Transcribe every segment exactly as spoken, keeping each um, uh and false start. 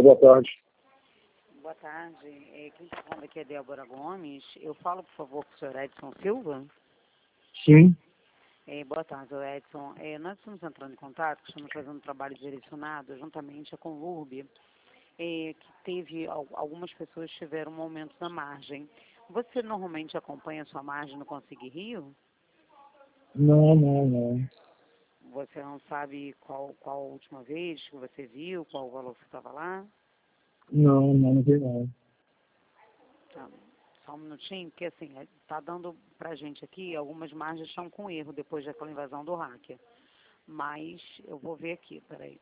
boa tarde. Boa tarde. É, quem está falando aqui é Débora Gomes. Eu falo, por favor, com o senhor Edson Silva. Sim. É, boa tarde, senhor Edson. É, nós estamos entrando em contato, estamos fazendo um trabalho direcionado juntamente com o L U R B, é, que teve, algumas pessoas tiveram um aumento na margem. Você normalmente acompanha a sua margem no Consig Rio? Não, não, não. Você não sabe qual, qual a última vez que você viu, qual o valor que estava lá? Não, não, não vi não. Tá, só um minutinho, porque assim, está dando pra gente aqui, algumas margens estão com erro depois daquela invasão do hacker. Mas eu vou ver aqui, peraí.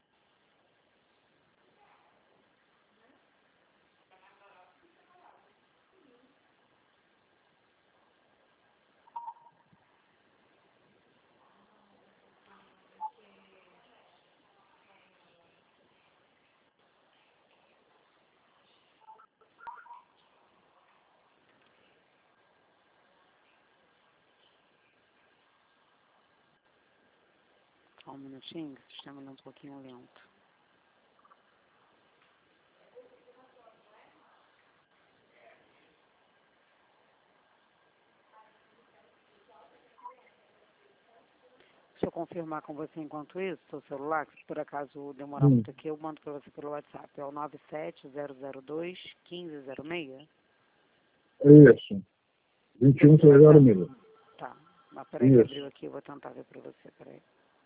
Só um minutinho, que o sistema é um pouquinho lento. Deixa eu confirmar com você enquanto isso, seu celular, que se por acaso demorar Hum. muito aqui, eu mando para você pelo WhatsApp. É o nove sete zero zero dois, um cinco zero seis. É isso. vinte e um zero seis. Tá, mas peraí que Isso. abriu aqui, eu vou tentar ver para você, peraí.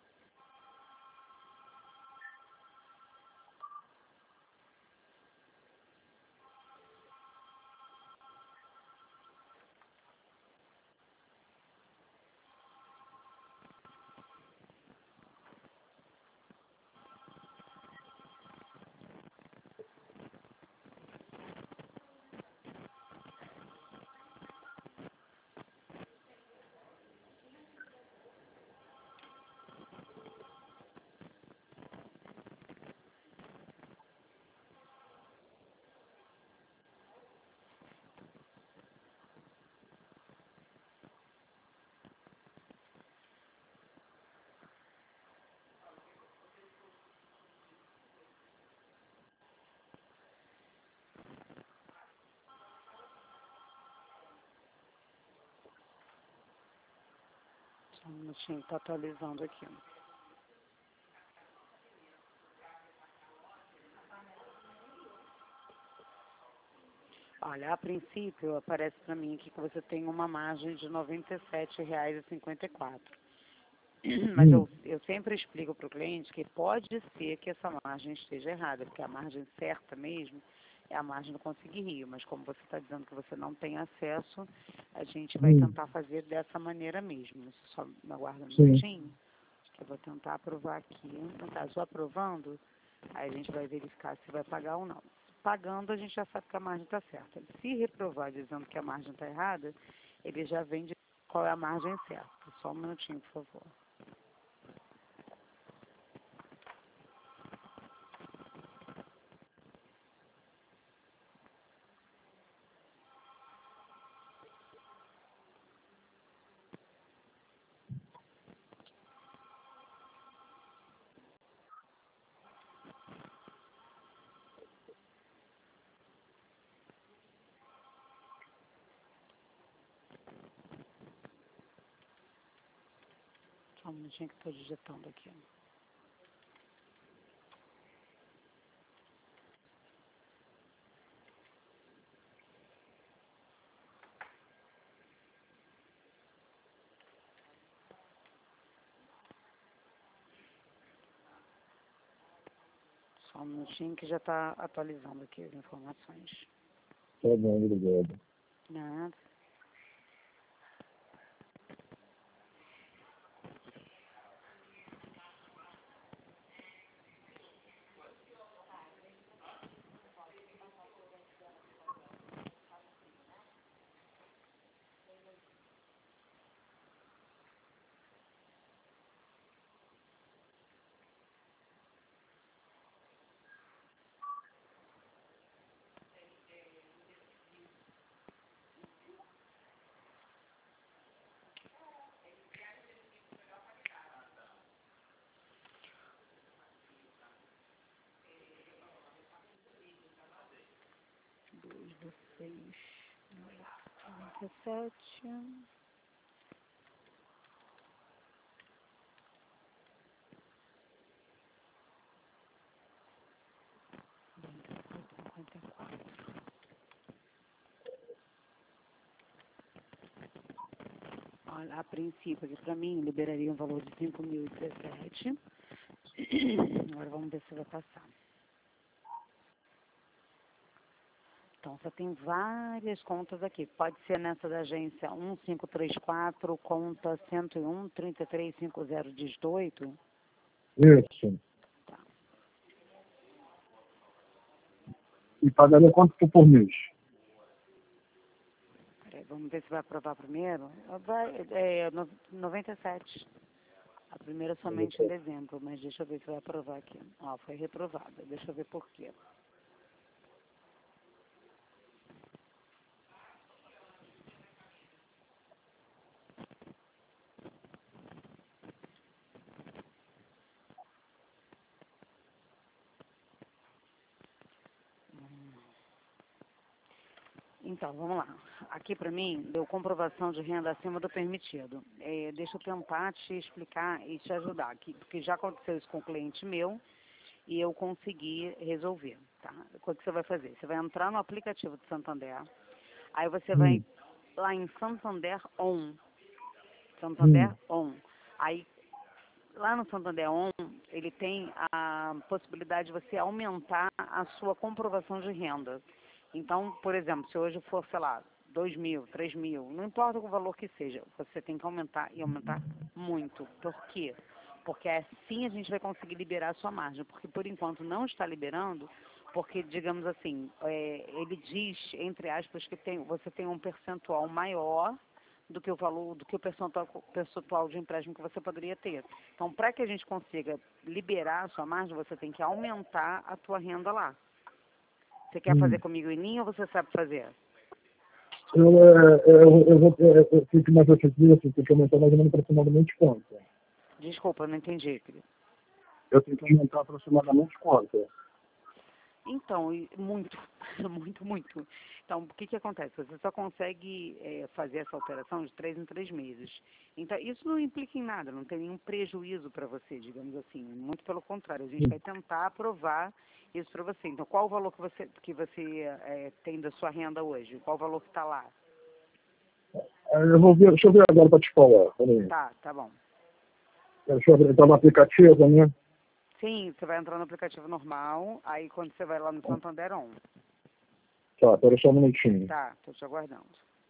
Só um minutinho, tá atualizando aqui. Olha, a princípio aparece para mim aqui que você tem uma margem de noventa e sete reais e cinquenta e quatro. Mas Hum. eu, eu sempre explico para o cliente que pode ser que essa margem esteja errada, porque a margem certa mesmo é a margem do Consig Rio. Mas como você está dizendo que você não tem acesso, a gente vai Hum. tentar fazer dessa maneira mesmo. Só me aguarda um Sim. minutinho, que eu vou tentar aprovar aqui. No caso, aprovando, aí a gente vai verificar se vai pagar ou não. Pagando, a gente já sabe que a margem está certa. Se reprovar dizendo que a margem está errada, ele já vem de qual é a margem certa. Só um minutinho, por favor. Só um minutinho que estou digitando aqui. Só um minutinho que já está atualizando aqui as informações. Tá bom, obrigado. Nada. e sete. cinquenta e quatro. Olha, a princípio aqui para mim liberaria um valor de cinco mil e dezessete. Agora vamos ver se vai passar. Então, você tem várias contas aqui. Pode ser nessa da agência um cinco três quatro, conta cento e um, trinta e três cinquenta, dígito oito. Isso. Tá. E pagaria quanto por mês? Peraí, vamos ver se vai aprovar primeiro. Vai, é, no- noventa e sete. A primeira somente em dezembro, mas deixa eu ver se vai aprovar aqui. Ó, foi reprovada. Deixa eu ver por quê. Então, vamos lá. Aqui para mim, deu comprovação de renda acima do permitido. É, deixa eu tentar te explicar e te ajudar aqui, porque já aconteceu isso com um cliente meu e eu consegui resolver, tá? O que você vai fazer? Você vai entrar no aplicativo do Santander, aí você vai Hum. lá em Santander On. Santander Hum. On. Aí, lá no Santander On, ele tem a possibilidade de você aumentar a sua comprovação de renda. Então, por exemplo, se hoje for, sei lá, dois mil, três mil, não importa o valor que seja, você tem que aumentar e aumentar muito. Por quê? Porque assim a gente vai conseguir liberar a sua margem. Porque por enquanto não está liberando, porque, digamos assim, é, ele diz, entre aspas, que tem, você tem um percentual maior do que o valor, do que o percentual, percentual de empréstimo que você poderia ter. Então, para que a gente consiga liberar a sua margem, você tem que aumentar a tua renda lá. Você quer Hum. fazer comigo em linha ou você sabe fazer? Eu, é, eu, eu vou eu, eu fico mais ofensivo, assim, tem que aumentar mais ou menos aproximadamente quanto? Desculpa, eu não entendi, querido. Eu tenho que aumentar aproximadamente quanto? Então, e muito, muito, muito. Então, o que que acontece? Você só consegue é, fazer essa alteração de três em três meses. Então, isso não implica em nada, não tem nenhum prejuízo para você, digamos assim. Muito pelo contrário, a gente vai tentar aprovar isso para você. Então, qual o valor que você, que você é, tem da sua renda hoje? Qual o valor que está lá? Eu vou ver, deixa eu ver agora para te falar. Peraí. Tá, tá bom. Deixa eu ver, tá no aplicativo, né? Sim, você vai entrar no aplicativo normal, aí quando você vai lá no Santander On. Tá, pera só um minutinho. Tá, tô te aguardando.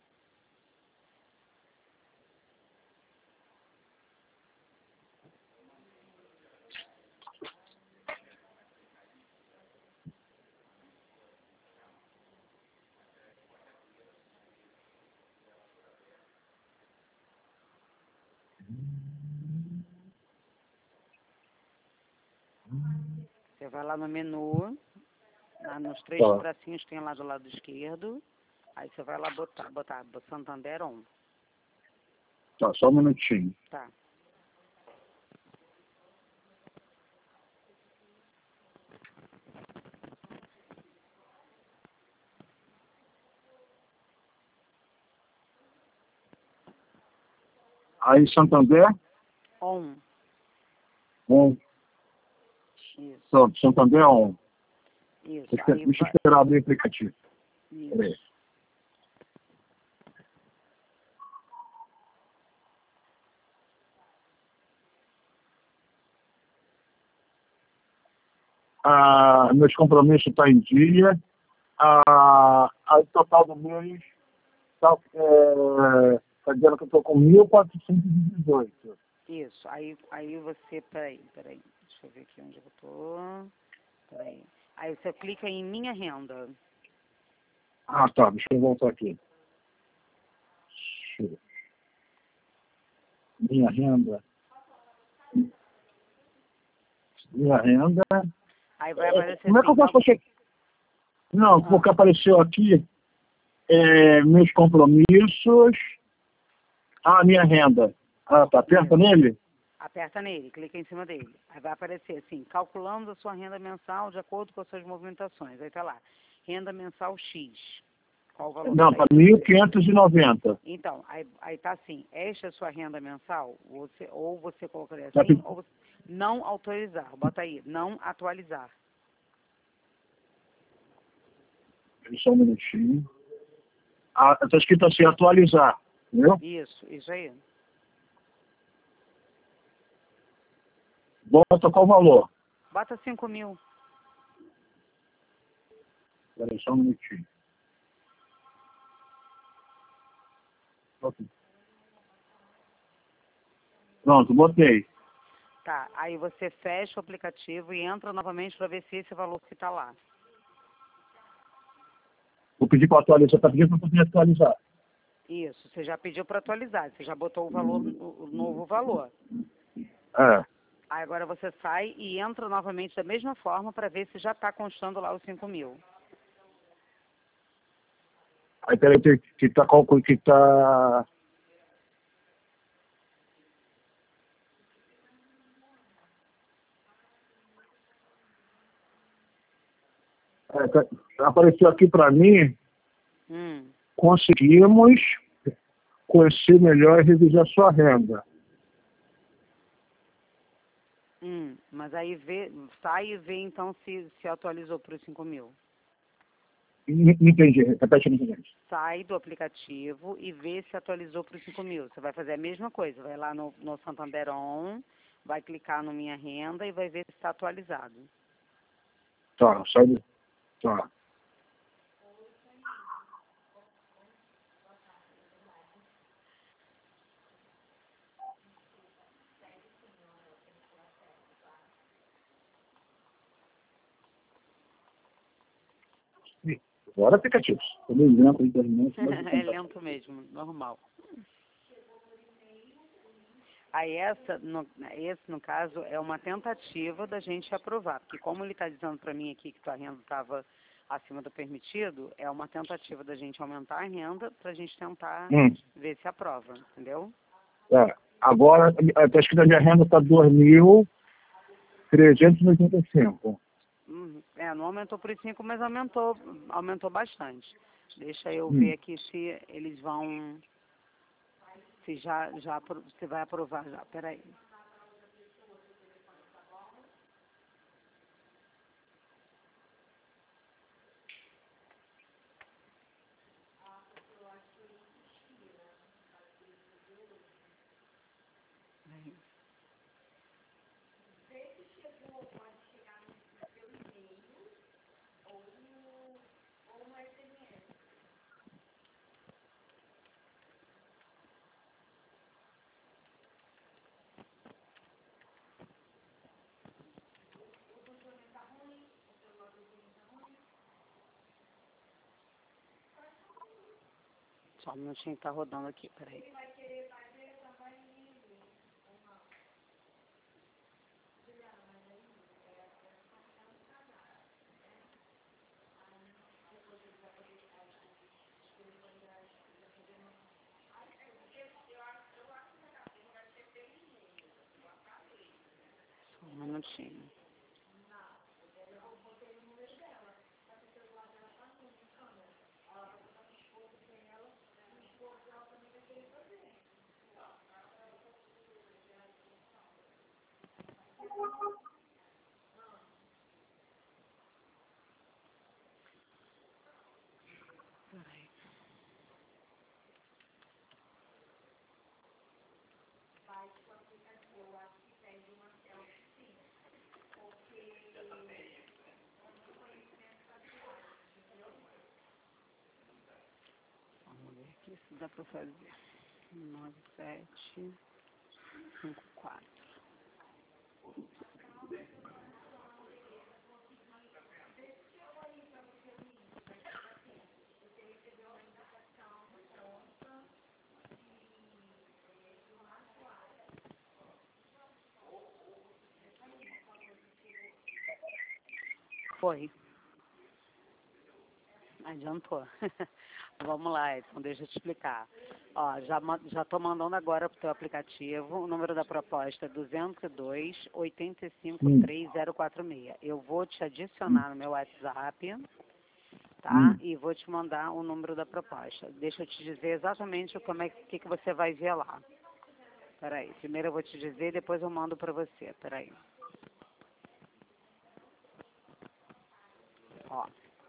Você vai lá no menu, lá nos três Tá, tracinhos que tem lá do lado esquerdo, aí você vai lá botar, botar Santander On. tá, só um minutinho. Tá. Aí Santander, On. on. Isso, Pronto, Santander on. isso. Deixa, Aí deixa eu vai. esperar abrir o aplicativo. Peraí. Isso. Ah, meus compromissos estão em dia. Ah, aí o total do mês está é, tá dizendo que eu estou com mil quatrocentos e dezoito. Isso. Aí, aí você, peraí, peraí. Deixa eu ver aqui onde eu tô. Peraí. Aí você clica em minha renda. Ah, tá, deixa eu voltar aqui. Deixa eu- Minha renda. Minha renda. Aí vai aparecer Como é que eu assim, posso fazer? Não, ah, porque apareceu aqui é, meus compromissos. Ah, minha renda. Ah, tá, aperta isso. nele? Aperta nele, clica em cima dele. Aí vai aparecer assim, calculando a sua renda mensal de acordo com as suas movimentações. Aí tá lá, renda mensal X. Qual o valor Não, que para tá aí? mil quinhentos e noventa. Então, aí, aí tá assim, esta é a sua renda mensal, você, ou você colocaria Tá assim, pe- ou você, não autorizar, bota aí, não atualizar. Só um minutinho. Ah, está escrito assim, atualizar. Entendeu? Isso, isso aí. Bota qual valor? Bota cinco mil. Espera aí, só um minutinho. Ok. Pronto, botei. Tá, aí você fecha o aplicativo e entra novamente para ver se esse valor que está lá. Vou pedir para atualizar, está pedindo para poder atualizar. Isso, você já pediu para atualizar, você já botou o valor, o o novo valor. É. Aí agora você sai e entra novamente da mesma forma para ver se já está constando lá os cinco mil. Aí peraí, que que está calculando, que está... É, tá- apareceu aqui para mim, Hum, conseguimos conhecer melhor e revisar sua renda. hum, mas aí vê, sai e vê então se, se atualizou para os cinco mil. Não entendi, repete novamente. Sai do aplicativo e vê se atualizou para os cinco mil. Você vai fazer a mesma coisa, vai lá no, no Santander On, vai clicar no Minha Renda e vai ver se está atualizado. Tá, sai do... Tá. Ih, agora aplicativos. Também lento, internet, mas É lento mesmo, normal. Aí essa, no, esse, no caso, é uma tentativa da gente aprovar, porque como ele está dizendo para mim aqui que tua renda estava acima do permitido, é uma tentativa da gente aumentar a renda para a gente tentar Hum, ver se aprova, entendeu? é. Agora, está escrito a minha renda está dois mil trezentos e oitenta e cinco. Uhum. É, não aumentou por cinco, mas aumentou, aumentou bastante. Deixa eu Hum. ver aqui se eles vão, se já, já, apro- se vai aprovar já. Peraí. Só um minutinho que tá rodando aqui, peraí. Só um minutinho. Peraí. Vamos ver aqui se dá pra fazer. Nove, sete, cinco, quatro. Foi. Adiantou. Vamos lá, então deixa eu te explicar. Ó, já ma- já estou mandando agora para o teu aplicativo. O número da proposta é duzentos e dois, oitenta e cinco, Hum. três zero quatro seis. Eu vou te Hum. adicionar no meu WhatsApp tá? Hum. E vou te mandar o número da proposta. Deixa eu te dizer exatamente como é que, que você vai ver lá. Peraí, primeiro eu vou te dizer, depois eu mando para você. Peraí. Ó.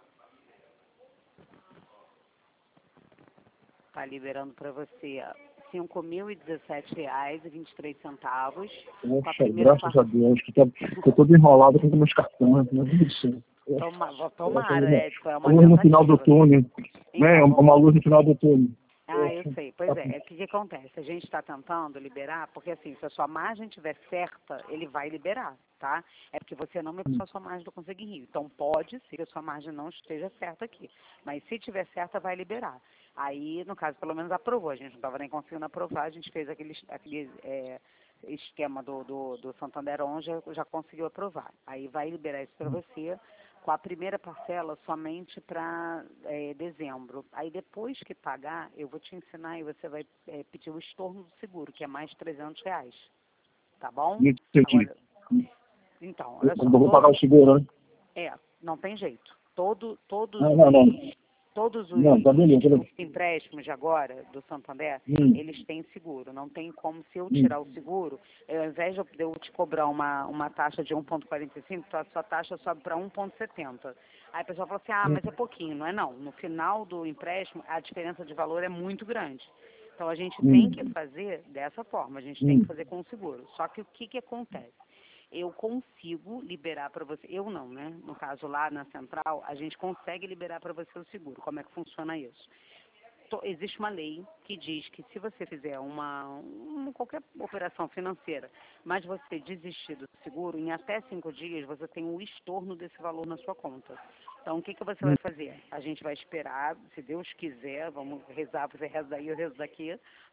Tá liberando para você cinco mil e dezessete reais e vinte e três centavos. Poxa, graças a Deus, que tô, tô todo enrolado com os meus cartões, né? Isso. Toma, tomara, Edson, é uma luz no final do tentativa. túnel, Então, né? vamos Uma lá. luz no final do túnel. Ah, eu sei. Pois é, o que, que acontece? A gente está tentando liberar, porque assim, se a sua margem estiver certa, ele vai liberar, tá? É porque você não me passou a sua margem do Consegue Rio. Então pode ser que a sua margem não esteja certa aqui. Mas se estiver certa, vai liberar. Aí, no caso, pelo menos aprovou. A gente não estava nem conseguindo aprovar, a gente fez aquele, aquele é, esquema do, do, do Santander On, já, já conseguiu aprovar. Aí vai liberar isso para você, com a primeira parcela somente para é, dezembro. Aí depois que pagar, eu vou te ensinar e você vai é, pedir o estorno do seguro, que é mais trezentos reais. Tá bom? Entendi. Agora, então, olha só. Eu vou Todo, pagar o seguro, né? é, não tem jeito. Todo, todos Não, não, não. os, todos os, Não, tá beleza. os empréstimos de agora, do Santander, Hum. eles têm seguro. Não tem como, se eu Hum. tirar o seguro, eu, ao invés de eu de eu te cobrar uma, uma taxa de um vírgula quarenta e cinco, a sua taxa sobe para um vírgula setenta. Aí a pessoa fala assim, ah, mas é pouquinho. Não é não. No final do empréstimo, a diferença de valor é muito grande. Então a gente Hum. tem que fazer dessa forma, a gente tem Hum. que fazer com o seguro. Só que o que, que acontece? Eu consigo liberar para você, eu não, né? No caso lá na central, a gente consegue liberar para você o seguro. Como é que funciona isso? To- Existe uma lei que diz que se você fizer uma, uma qualquer operação financeira, mas você desistir do seguro, em até cinco dias você tem um estorno desse valor na sua conta. Então, o que, que você vai fazer? A gente vai esperar, se Deus quiser, vamos rezar, você reza daí, eu rezo daqui.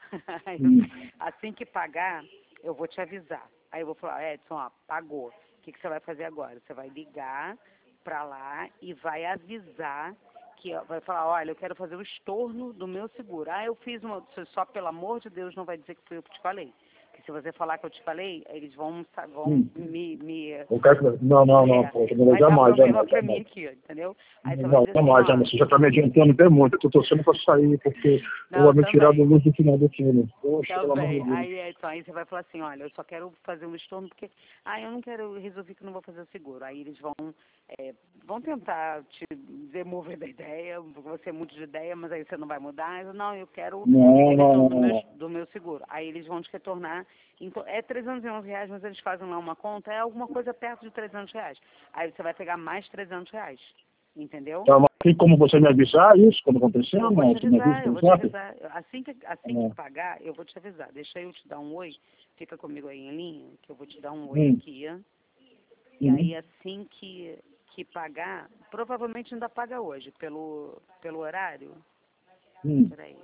Assim que pagar, eu vou te avisar. Aí eu vou falar, Edson, ó, pagou. O que, que você vai fazer agora? Você vai ligar para lá e vai avisar que ó, vai falar, olha, eu quero fazer o estorno do meu seguro. Ah, eu fiz uma, só pelo amor de Deus não vai dizer que foi eu que te falei. Porque se você falar que eu te falei, eles vão, sa- vão Hum. me, me Eu quero... Não, não, não, é, poxa, não, vai dar jamais, problema jamais, para mim jamais. aqui, entendeu? Aí você vai Não, dizer assim, jamais, ó, jamais. Você já está me adiantando bem muito. Eu estou torcendo para sair, porque eu não, vou me tirar do também. luz no final do túnel. Poxa, pelo amor de Também. Deus. Aí, é, então, aí você vai falar assim, olha, eu só quero fazer um estorno porque, ah, eu não quero, eu resolvi que não vou fazer o seguro. Aí eles vão, é, vão tentar te demover da ideia, porque você é muito de ideia, mas aí você não vai mudar. Eu, não, eu quero Não, o não, retorno não, do meu, não. do meu seguro. Aí eles vão te retornar, então, é trezentos e onze reais, mas eles fazem lá uma conta, é alguma coisa perto de trezentos reais. Aí você vai pegar mais trezentos reais, entendeu? Tá, mas tem como você me avisar isso quando acontecer? Eu Não, vou te você me avisa avisar, eu pelo vou te zap? avisar. Assim que, assim É. que pagar, eu vou te avisar. Deixa eu te dar um oi. Fica comigo aí em linha, que eu vou te dar um oi Hum. aqui. Ó. E Uhum. aí, assim que, que pagar, provavelmente ainda paga hoje, pelo, pelo horário. Hum. Peraí.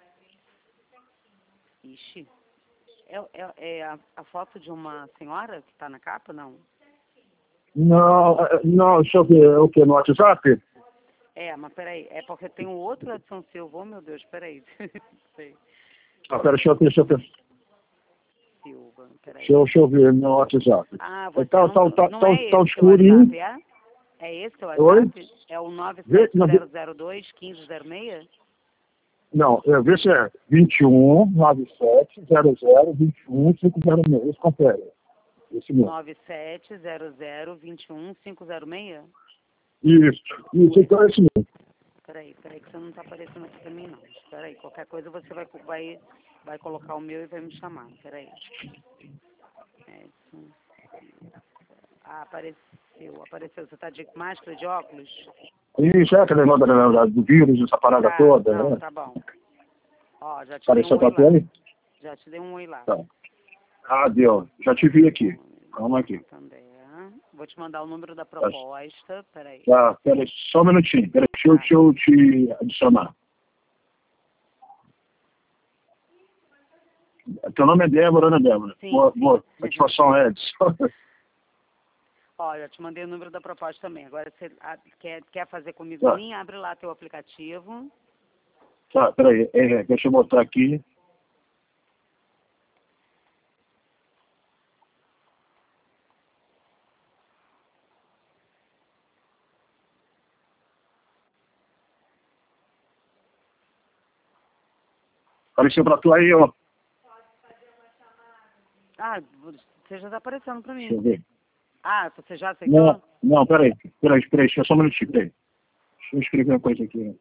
Ixi. É, é, é a, a foto de uma senhora que está na capa, não? Não, é, não, deixa eu ver, o que, no WhatsApp? É, mas peraí. É porque tem um outro Edson Silva. Oh, meu Deus, peraí. Sei. Ah, pera, deixa eu ver, deixa eu ver. Silva, peraí. Deixa eu, deixa eu ver no WhatsApp. Ah, É, você tá, não, tá, tá, não tá, é tá esse seu escurinho. WhatsApp, é? É esse seu Oi? WhatsApp? É o nove Vê, sete não, vê- zero zero dois, um cinco zero seis? não, é, vê se é vinte e um, nove sete, zero zero, vinte e um, cinco zero seis. Esse confere. Esse mesmo. nove sete zero zero, dois um, cinco zero seis? Isso, isso, então é esse mesmo. Peraí, peraí que você não está aparecendo aqui pra mim, não. Peraí, qualquer coisa você vai, vai, vai colocar o meu e vai me chamar. Peraí. Edson. Ah, apareceu, apareceu. Você tá de máscara, de óculos? Isso, é aquele negócio da- da- do vírus, essa parada Tá, toda, não, né? tá bom. Ó, já te dei Apareceu um oi pra lá. ele? Já te dei um oi lá. Tá. Ah, deu. Já te vi aqui. Calma aqui. Santander. Vou te mandar o número da proposta. Peraí. Tá, pera, só um minutinho. Pera, deixa, eu, Tá. deixa eu te adicionar. Teu nome é Débora, né, Débora? Sim, Boa, sim. boa. Satisfação, Edson. Ó, já te mandei o número da proposta também. Agora, você ah, quer, quer fazer comigo Tá. em linha? Abre lá teu aplicativo. Tá, peraí. É, deixa eu botar aqui. Apareceu para tu aí, ó. Ah, você já tá aparecendo para mim. Deixa eu ver. Ah, você já aceitou? Não, não, peraí. Peraí, peraí, só um minutinho, peraí. Deixa eu escrever uma coisa aqui.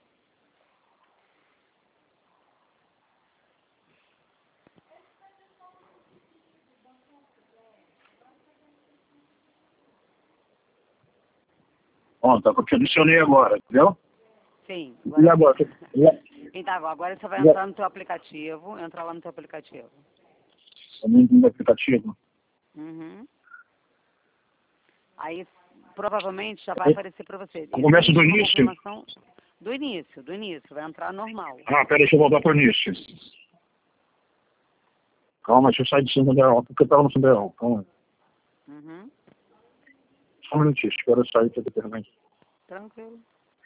Ó, tá, eu te adicionei agora, entendeu? Sim. E agora? Então, agora você vai entrar no teu aplicativo, entrar lá no teu aplicativo. No aplicativo? Uhum. Aí, provavelmente, já vai aparecer para você. Começa do Existe uma início? confirmação do início, do início. Vai entrar normal. Ah, peraí, deixa eu voltar pro início. Calma, deixa eu sair de cima dela, porque eu tava no fundo dela. Calma. Uhum. Só um minutinho, espera eu sair pra determinar. Tranquilo.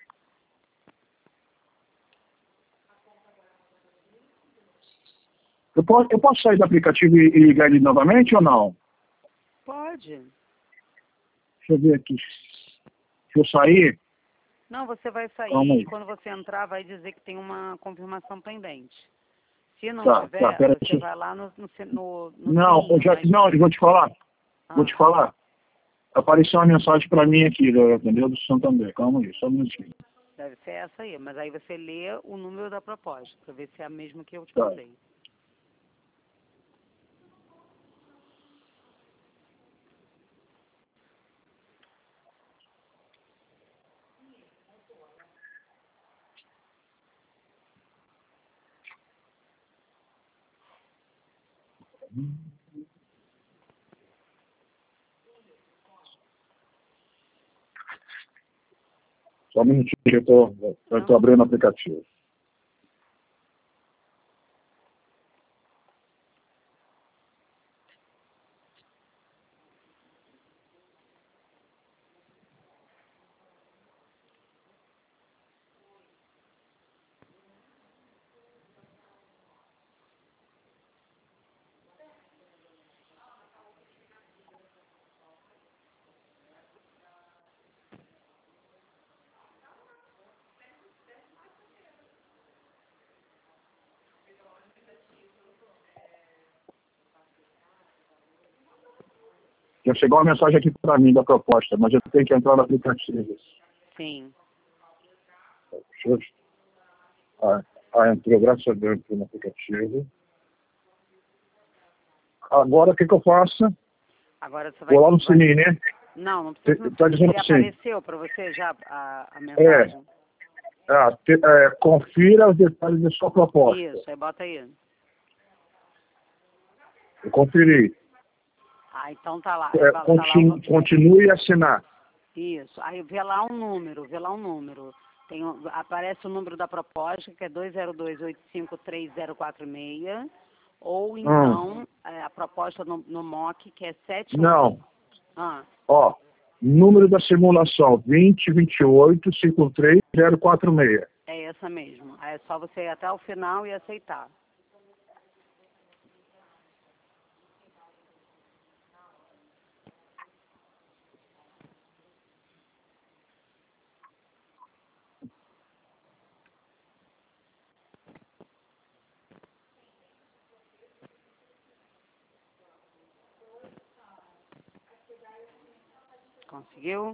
Eu posso, eu posso sair do aplicativo e, e ligar ele novamente ou não? Pode. Deixa eu ver aqui. Se eu sair... Não, você vai Calma sair aí. e quando você entrar vai dizer que tem uma confirmação pendente. Se não Tá, tiver, tá, pera você aí. vai lá no, no, no, no Não, eu sininho, já, mas... não, eu vou te falar. Vou Ah, te falar. Apareceu uma mensagem pra mim aqui, entendeu? Do Santander. Calma aí, só um minutinho. deve ser essa aí, mas aí você lê o número da proposta, para ver se é a mesma que eu te Tá. mandei. Só um minutinho que eu tô, eu tô abrindo o aplicativo. Já chegou uma mensagem aqui para mim da proposta, mas eu tenho que entrar no aplicativo. Sim. Deixa eu... Ah, ah, entrou, graças a Deus, entrou no aplicativo. Agora, o que, que eu faço? Agora você vai... Vou lá no vai... sininho, né? Não, não precisa. Está dizendo Ele assim. apareceu para você já a, a mensagem? É, ah, te, é, confira os detalhes da sua proposta. Isso, aí bota aí. Eu conferi. Ah, então tá lá. É, Tá continue, lá. continue a assinar. Isso. Aí vê lá um número, vê lá um número. Tem, um- aparece o número da proposta, que é dois zero dois, oito cinco três zero quatro seis, ou então é, a proposta no, no M O C, que é sete um. Não. Ah, Ó, número da simulação vinte, vinte e oito, cinquenta e três, zero quatro seis. é essa mesmo. Aí é só você ir até o final e aceitar. Conseguiu?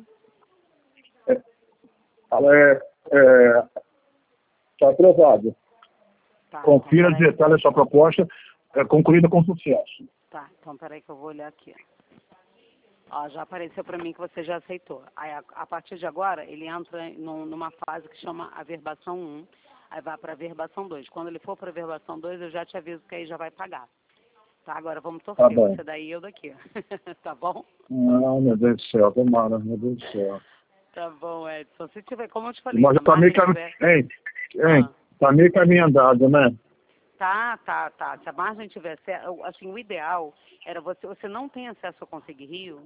É, é, tá aprovado. Tá. Confira Então, os peraí. detalhes da sua proposta, é, concluída com sucesso. Tá, então peraí que eu vou olhar aqui. Ó, já apareceu para mim que você já aceitou. Aí, a, a partir de agora, ele entra num- numa fase que chama averbação um, aí vai para averbação dois. Quando ele for para averbação dois, eu já te aviso que aí já vai pagar. Tá, agora vamos Tá torcer, bom. você daí e eu daqui. Tá bom? Ah, meu Deus do céu, tomara, meu Deus do céu. Tá bom, Edson. Se tiver, como eu te falei, Mas se a tá meio margem caminho, tiver... hein, hein, Ah, tá meio caminho andado, né? tá, tá, tá. Se a margem tiver... cer- Assim, o ideal era você... Você não tem acesso ao Consegue Rio?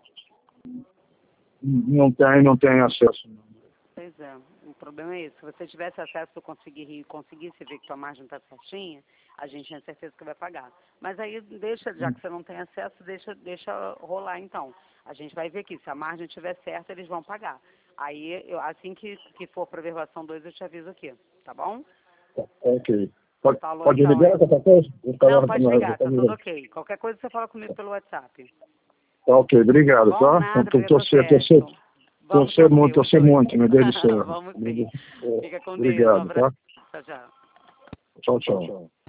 Não tem, não tem acesso. Não. Pois é, o problema é esse. Se você tivesse acesso ao Conseguir Rio e conseguisse ver que tua margem está certinha, a gente tem certeza que vai pagar. Mas aí deixa, já que você não tem acesso, deixa, deixa rolar então. A gente vai ver aqui, se a margem estiver certa, eles vão pagar. Aí, eu, assim que, que for para a versão dois, eu te aviso aqui, tá bom? Tá, ok. Pode, Falou, pode então, ligar é. qualquer coisa? Vou ficar Não, lá pode na- ligar, vou tá ficar tudo ligando. ok. Qualquer coisa você fala comigo pelo WhatsApp. Tá ok, obrigado, Bom, tá? nada, Então, vai dar torcer, certo. torcer, Vamos torcer torcer muito, os torcer dois. muito, meu Deus do céu. Vamos sim. Fica com Deus. Um Obrigado, abraço. tá? Tchau, tchau. Tchau, tchau.